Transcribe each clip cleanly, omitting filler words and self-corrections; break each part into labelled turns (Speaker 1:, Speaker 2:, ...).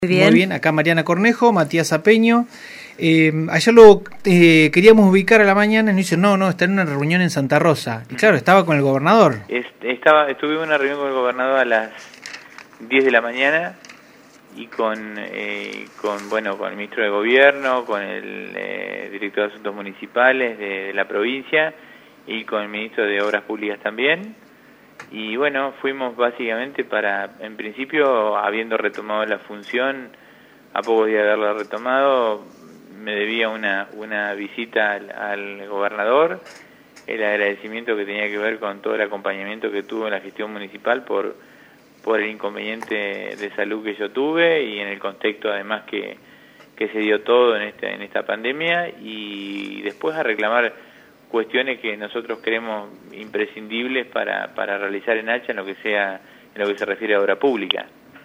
Speaker 1: Bien.
Speaker 2: Muy bien, acá Mariana Cornejo, Matías Apeño. Ayer lo queríamos ubicar a la mañana y nos dice, no, está en una reunión en Santa Rosa. Y claro, estaba con el gobernador.
Speaker 3: Estuve en una reunión con el gobernador a las 10 de la mañana y con el ministro de Gobierno, con el director de Asuntos Municipales de la provincia y con el ministro de Obras Públicas también. Y bueno, fuimos básicamente en principio, habiendo retomado la función, a pocos días de haberla retomado, me debía una visita al gobernador, el agradecimiento que tenía que ver con todo el acompañamiento que tuvo en la gestión municipal por el inconveniente de salud que yo tuve y en el contexto además que se dio todo en esta pandemia, y después a reclamar cuestiones que nosotros creemos imprescindibles para realizar en Hacha en lo que se refiere a obra pública.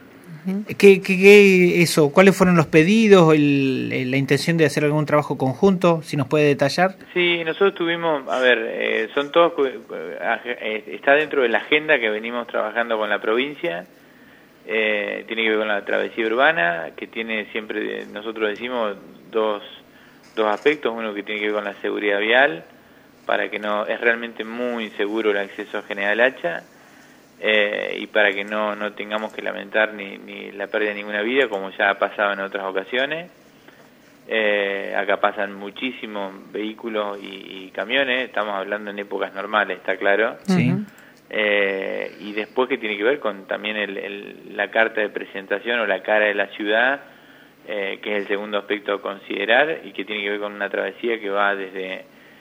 Speaker 2: ¿Cuáles fueron los pedidos, la intención de hacer algún trabajo conjunto? Si nos puede detallar.
Speaker 3: Sí, nosotros tuvimos, son todos, está dentro de la agenda que venimos trabajando con la provincia. Tiene que ver con la travesía urbana, que tiene siempre, nosotros decimos, dos aspectos. Uno que tiene que ver con la seguridad vial, para que es realmente muy inseguro el acceso a General Hacha, y para que no tengamos que lamentar ni la pérdida de ninguna vida, como ya ha pasado en otras ocasiones. Acá pasan muchísimos vehículos y camiones, estamos hablando en épocas normales, está claro.
Speaker 2: Sí.
Speaker 3: Y después que tiene que ver con también la carta de presentación o la cara de la ciudad, que es el segundo aspecto a considerar, y que tiene que ver con una travesía que va desde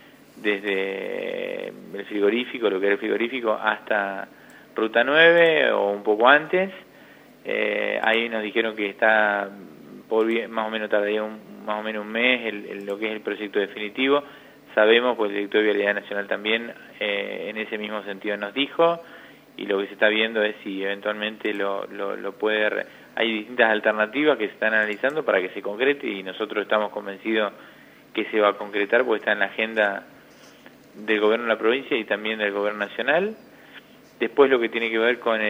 Speaker 3: el frigorífico, lo que era el frigorífico, hasta Ruta 9 o un poco antes. Ahí nos dijeron que está más o menos tardaría más o menos un mes lo que es el proyecto definitivo. Sabemos, pues el director de Vialidad Nacional también en ese mismo sentido nos dijo, y lo que se está viendo es si eventualmente lo puede... Hay distintas alternativas que se están analizando para que se concrete, y nosotros estamos convencidos que se va a concretar porque está en la agenda del gobierno de la provincia y también del gobierno nacional. Después lo que tiene que ver con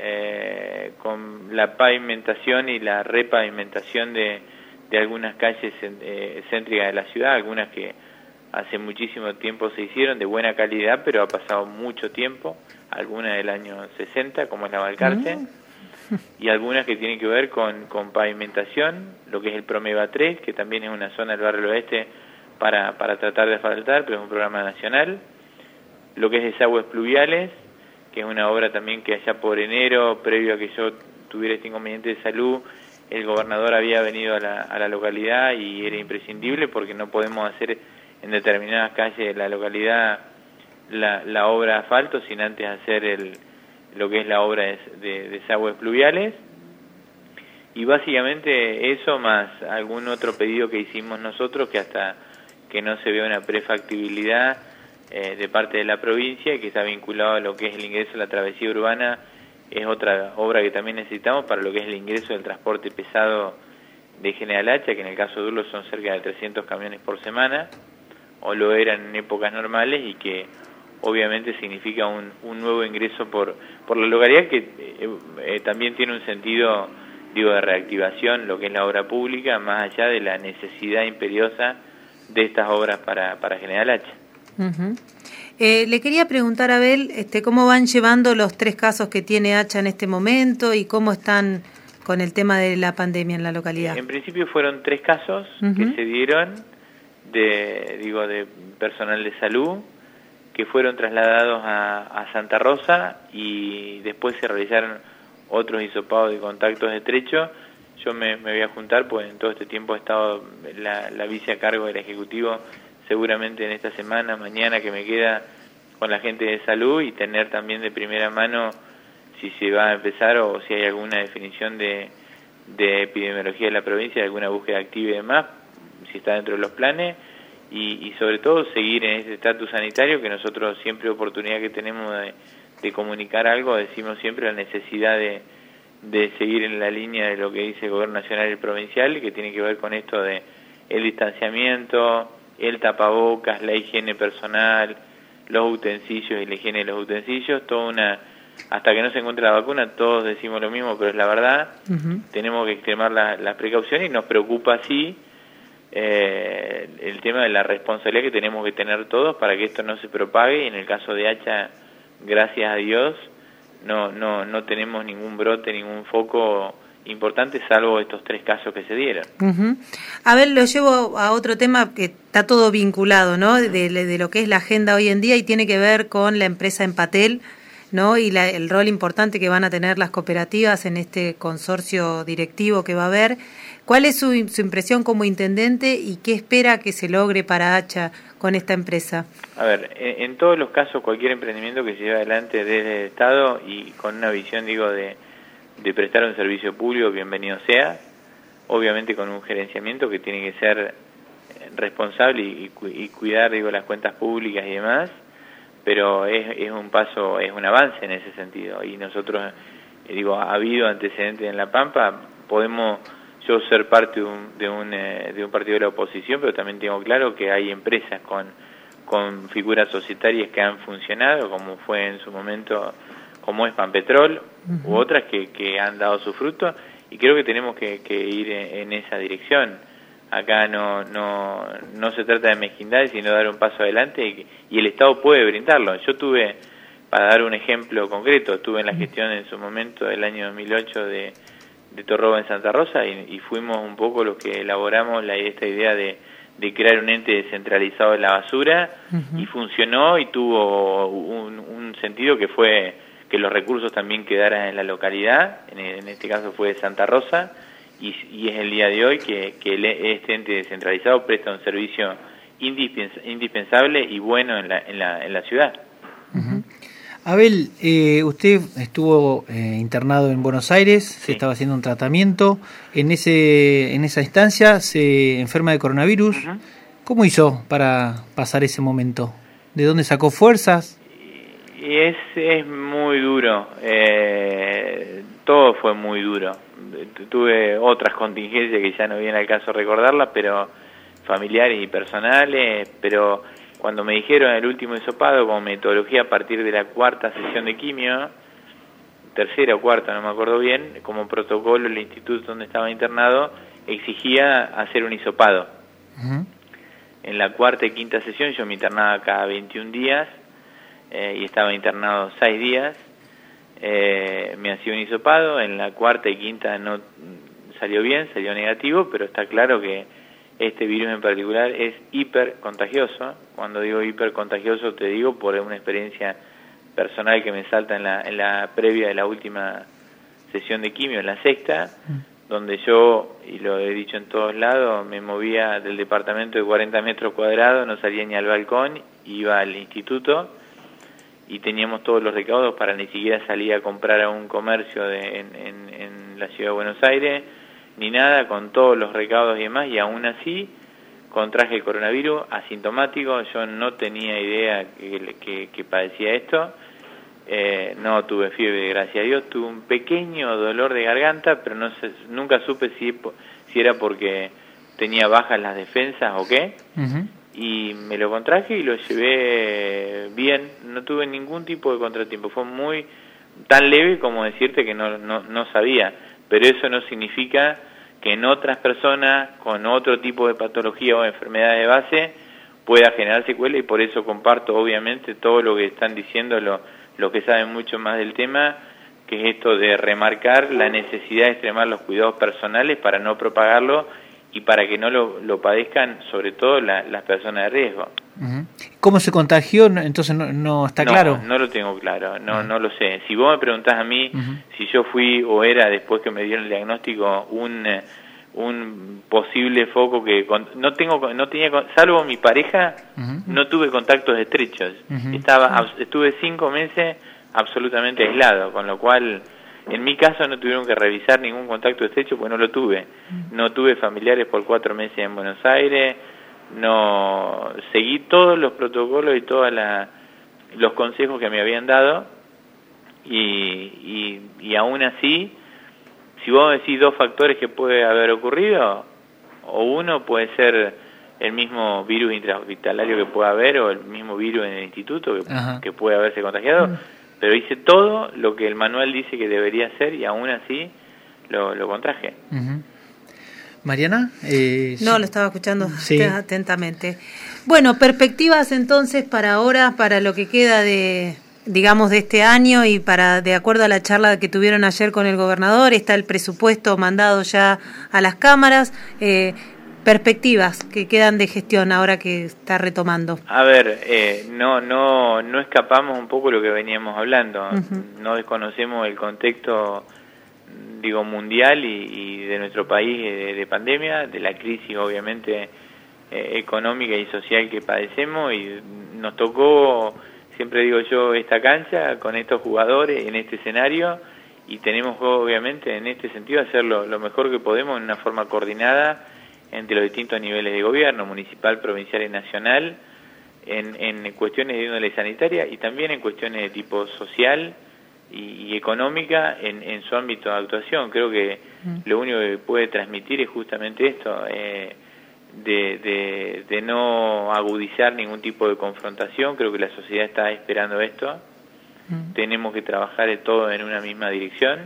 Speaker 3: la pavimentación y la repavimentación de algunas calles céntricas de la ciudad, algunas que hace muchísimo tiempo se hicieron, de buena calidad, pero ha pasado mucho tiempo, algunas del año 60, como es la Balcarce, y algunas que tienen que ver con pavimentación, lo que es el Promeva 3, que también es una zona del barrio oeste para tratar de asfaltar, pero es un programa nacional. Lo que es desagües pluviales, que es una obra también que allá por enero, previo a que yo tuviera este inconveniente de salud, el gobernador había venido a la localidad y era imprescindible porque no podemos hacer en determinadas calles de la localidad la obra de asfalto sin antes hacer lo que es la obra de desagües pluviales. Y básicamente eso, más algún otro pedido que hicimos nosotros, que hasta que no se vea una prefactibilidad de parte de la provincia y que está vinculado a lo que es el ingreso a la travesía urbana, es otra obra que también necesitamos para lo que es el ingreso del transporte pesado de General Hacha, que en el caso de Urlo son cerca de 300 camiones por semana, o lo eran en épocas normales, y que obviamente significa un nuevo ingreso por la localidad, que también tiene un sentido, de reactivación, lo que es la obra pública, más allá de la necesidad imperiosa de estas obras para General Hacha.
Speaker 1: Le quería preguntar, Abel, ¿cómo van llevando los 3 casos que tiene Hacha en este momento y cómo están con el tema de la pandemia en la localidad?
Speaker 3: En principio fueron 3 casos que se dieron de personal de salud, que fueron trasladados a Santa Rosa, y después se realizaron otros hisopados de contactos estrechos. Yo me voy a juntar, pues en todo este tiempo ha estado la vice a cargo del Ejecutivo, seguramente en esta semana, mañana que me queda, con la gente de salud, y tener también de primera mano si se va a empezar o si hay alguna definición de epidemiología de la provincia, alguna búsqueda activa y demás, si está dentro de los planes, y sobre todo seguir en este estatus sanitario, que nosotros siempre, oportunidad que tenemos de comunicar algo, decimos siempre la necesidad de seguir en la línea de lo que dice el gobierno nacional y el provincial, que tiene que ver con esto de el distanciamiento, el tapabocas, la higiene personal, los utensilios y la higiene de los utensilios, toda hasta que no se encuentre la vacuna, todos decimos lo mismo, pero es la verdad. Tenemos que extremar las precauciones y nos preocupa, sí, el tema de la responsabilidad que tenemos que tener todos para que esto no se propague. Y en el caso de Hacha, gracias a Dios, no tenemos ningún brote, ningún foco importante, salvo estos 3 casos que se dieron.
Speaker 1: A ver, lo llevo a otro tema que está todo vinculado, ¿no? De lo que es la agenda hoy en día, y tiene que ver con la empresa Empatel, ¿no? Y el rol importante que van a tener las cooperativas en este consorcio directivo que va a haber. ¿Cuál es su impresión como intendente y qué espera que se logre para Hacha con esta empresa?
Speaker 3: A ver, en todos los casos, cualquier emprendimiento que se lleve adelante desde el Estado y con una visión, digo, de prestar un servicio público, bienvenido sea, obviamente con un gerenciamiento que tiene que ser responsable y cuidar, digo, las cuentas públicas y demás, pero es un paso, es un avance en ese sentido. Y nosotros, digo, ha habido antecedentes en La Pampa, podemos yo ser parte de un partido de la oposición, pero también tengo claro que hay empresas con figuras societarias que han funcionado, como fue en su momento, como es Pampetrol, u otras que han dado su fruto, y creo que tenemos que ir en esa dirección. Acá no se trata de mezquindad, sino de dar un paso adelante, y el Estado puede brindarlo. Yo tuve, para dar un ejemplo concreto, estuve en la gestión en su momento del año 2008 de Torroba en Santa Rosa, y fuimos un poco los que elaboramos esta idea de crear un ente descentralizado de la basura, y funcionó y tuvo un sentido que fue que los recursos también quedaran en la localidad, en este caso fue de Santa Rosa, y es el día de hoy que este ente descentralizado presta un servicio indispensable y bueno en la ciudad.
Speaker 2: Abel, usted estuvo internado en Buenos Aires, sí. Se estaba haciendo un tratamiento, en esa instancia se enferma de coronavirus. ¿Cómo hizo para pasar ese momento? ¿De dónde sacó fuerzas?
Speaker 3: Y es muy duro, todo fue muy duro. Tuve otras contingencias que ya no viene al caso recordarlas, pero familiares y personales, pero cuando me dijeron el último hisopado como metodología a partir de la 4ª sesión de quimio, 3ª o 4ª, no me acuerdo bien, como protocolo el instituto donde estaba internado exigía hacer un hisopado. En la 4ª y 5ª sesión yo me internaba cada 21 días, y estaba internado 6 días, me hacía un hisopado, en la 4ª y 5ª no salió bien, salió negativo, pero está claro que este virus en particular es hipercontagioso. Cuando digo hipercontagioso te digo por una experiencia personal que me salta en la previa de la última sesión de quimio, en la 6ª, donde yo, y lo he dicho en todos lados, me movía del departamento de 40 metros cuadrados, no salía ni al balcón, iba al instituto, y teníamos todos los recaudos para ni siquiera salir a comprar a un comercio en la ciudad de Buenos Aires, ni nada, con todos los recaudos y demás, y aún así contraje el coronavirus asintomático. Yo no tenía idea que padecía esto, no tuve fiebre, gracias a Dios, tuve un pequeño dolor de garganta, pero nunca supe si era porque tenía bajas las defensas o qué. Y me lo contraje y lo llevé bien, no tuve ningún tipo de contratiempo, fue muy tan leve como decirte que no sabía, pero eso no significa que en otras personas con otro tipo de patología o enfermedad de base pueda generar secuela, y por eso comparto obviamente todo lo que están diciendo los que saben mucho más del tema, que es esto de remarcar la necesidad de extremar los cuidados personales para no propagarlo y para que no lo padezcan, sobre todo las personas de riesgo.
Speaker 2: ¿Cómo se contagió? Entonces no está claro.
Speaker 3: No lo tengo claro, no lo sé. Si vos me preguntás a mí si yo fui o era, después que me dieron el diagnóstico, un posible foco que no tenía, salvo mi pareja, no tuve contactos estrechos. Estuve 5 meses absolutamente aislado, con lo cual en mi caso no tuvieron que revisar ningún contacto estrecho porque no lo tuve. No tuve familiares por 4 meses en Buenos Aires, no seguí todos los protocolos y todos los consejos que me habían dado, y aún así, si vos decís 2 factores que puede haber ocurrido, o uno puede ser el mismo virus intrahospitalario que puede haber, o el mismo virus en el instituto que puede haberse contagiado, pero hice todo lo que el manual dice que debería hacer y aún así lo contraje.
Speaker 2: Uh-huh. Mariana,
Speaker 1: no, lo estaba escuchando
Speaker 2: sí.
Speaker 1: Atentamente. Bueno, perspectivas entonces para ahora, para lo que queda de este año y de acuerdo a la charla que tuvieron ayer con el gobernador, está el presupuesto mandado ya a las cámaras. Perspectivas que quedan de gestión ahora que está retomando.
Speaker 3: A ver, no escapamos un poco lo que veníamos hablando. Uh-huh. No desconocemos el contexto, mundial y de nuestro país de pandemia, de la crisis obviamente económica y social que padecemos, y nos tocó, siempre digo yo, esta cancha con estos jugadores en este escenario, y tenemos obviamente en este sentido hacerlo lo mejor que podemos en una forma coordinada entre los distintos niveles de gobierno, municipal, provincial y nacional, en cuestiones de índole sanitaria y también en cuestiones de tipo social y económica en su ámbito de actuación. Creo que lo único que puede transmitir es justamente esto, de no agudizar ningún tipo de confrontación. Creo que la sociedad está esperando esto. Tenemos que trabajar todos en una misma dirección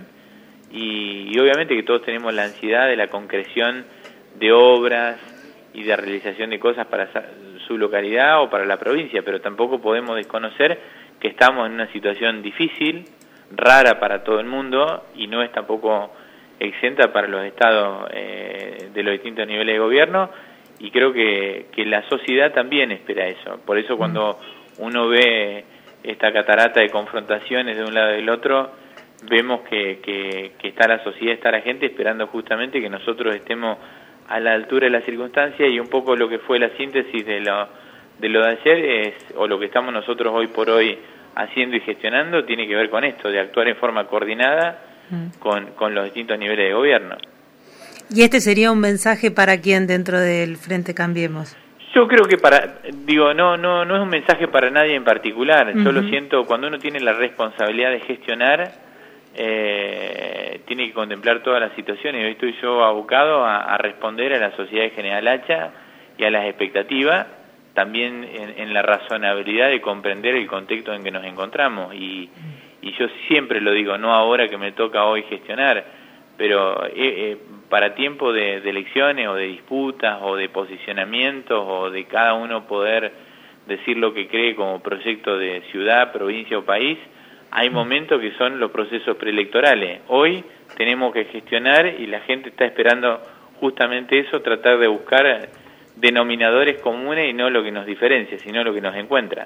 Speaker 3: y obviamente que todos tenemos la ansiedad de la concreción de obras y de realización de cosas para su localidad o para la provincia, pero tampoco podemos desconocer que estamos en una situación difícil, rara para todo el mundo, y no es tampoco exenta para los estados de los distintos niveles de gobierno, y creo que la sociedad también espera eso. Por eso cuando uno ve esta catarata de confrontaciones de un lado y del otro, vemos que está la sociedad, está la gente esperando justamente que nosotros estemos a la altura de la circunstancia, y un poco lo que fue la síntesis de lo de ayer o lo que estamos nosotros hoy por hoy haciendo y gestionando tiene que ver con esto, de actuar en forma coordinada con los distintos niveles de gobierno.
Speaker 1: ¿Y este sería un mensaje para quién dentro del Frente Cambiemos?
Speaker 3: Yo creo que no es un mensaje para nadie en particular. Yo lo siento, cuando uno tiene la responsabilidad de gestionar, tiene que contemplar todas las situaciones, y hoy estoy yo abocado a responder a la sociedad de General Hacha y a las expectativas, también en la razonabilidad de comprender el contexto en que nos encontramos, y yo siempre lo digo, no ahora que me toca hoy gestionar, pero para tiempo de elecciones o de disputas o de posicionamientos o de cada uno poder decir lo que cree como proyecto de ciudad, provincia o país, hay momentos que son los procesos preelectorales. Hoy tenemos que gestionar y la gente está esperando justamente eso, tratar de buscar denominadores comunes y no lo que nos diferencia, sino lo que nos encuentra.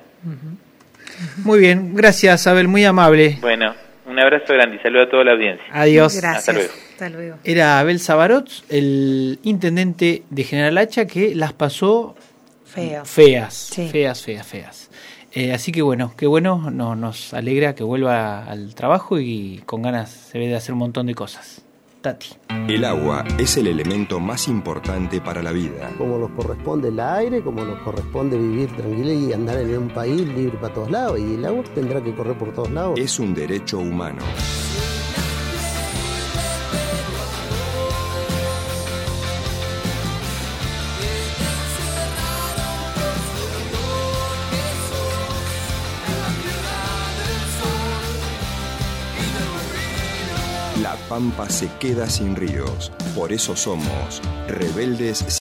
Speaker 2: Muy bien, gracias Abel, muy amable.
Speaker 3: Bueno, un abrazo grande y saludo a toda la audiencia.
Speaker 2: Adiós.
Speaker 1: Gracias.
Speaker 3: Hasta luego.
Speaker 1: Hasta luego.
Speaker 2: Era Abel Sabarots, el intendente de General Hacha, que las pasó feas. Así que bueno, qué bueno, nos alegra que vuelva al trabajo y con ganas se ve de hacer un montón de cosas. Tati.
Speaker 4: El agua es el elemento más importante para la vida.
Speaker 5: Como nos corresponde el aire, como nos corresponde vivir tranquilo y andar en un país libre para todos lados, y el agua tendrá que correr por todos lados.
Speaker 4: Es un derecho humano. La Pampa se queda sin ríos, por eso somos rebeldes